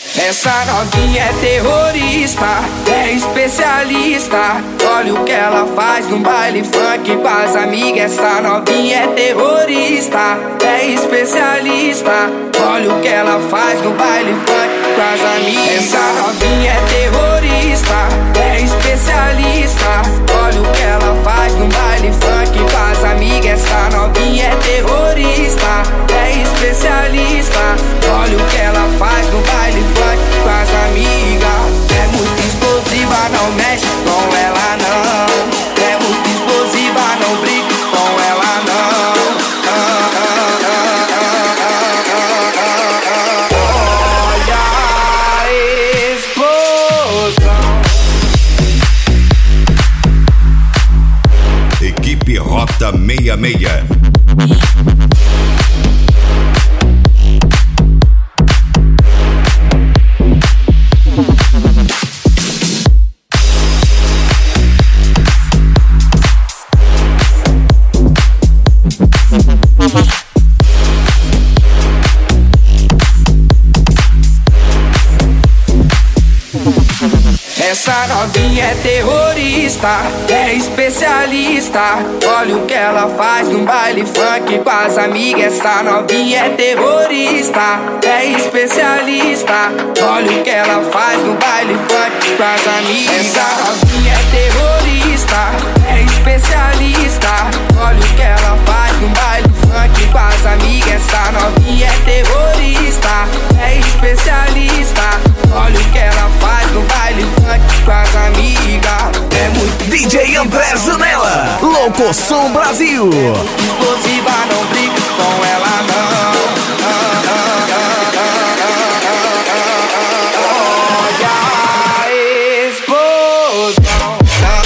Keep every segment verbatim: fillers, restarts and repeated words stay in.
Essa novinha é terrorista, é especialista. Olha o que ela faz no baile funk com as amigas. Essa novinha é terrorista, é especialista. Olha o que ela faz no baile funk com as amigas. Essa novinha é terrorista, é especialista. Olha o que ela faz no baile funk com as amigas. Essa novinha é terrorista, é especialista. Olha o que ela faz no baile funk com as amigas. É muito explosiva, não mexe com ela não. É muito explosiva, não brinca com ela não. ah, ah, ah, ah, ah, ah, ah. Olha a explosão. Equipe Rota sessenta e seis. Essa novinha é terrorista, é especialista. Olha o que ela faz no baile funk com as amigas. Essa novinha é terrorista, é especialista. Olha o que ela faz no baile funk com as amigas. Essa novinha é terrorista, é especialista. Olha o que ela faz no baile funk com as amigas. Essa novinha é terrorista, é especialista. Olha o que ela faz no baile funk com as amigas. É muito D J André Zanella, Louco Som Brasil. explosiva, não brinca com ela não. ah, ah, ah, ah, ah, ah, ah. Olha a explosão.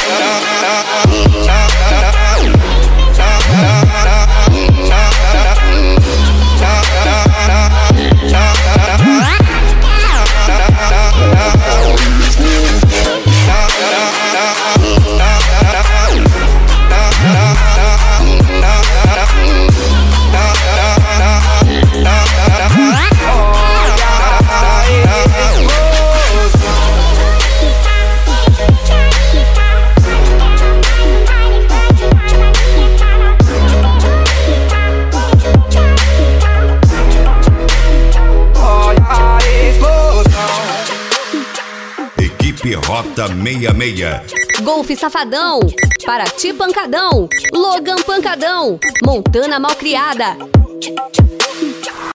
Equipe Rota sessenta e seis. Golfe Safadão, Paraty Pancadão, Logan Pancadão, Montana Malcriada,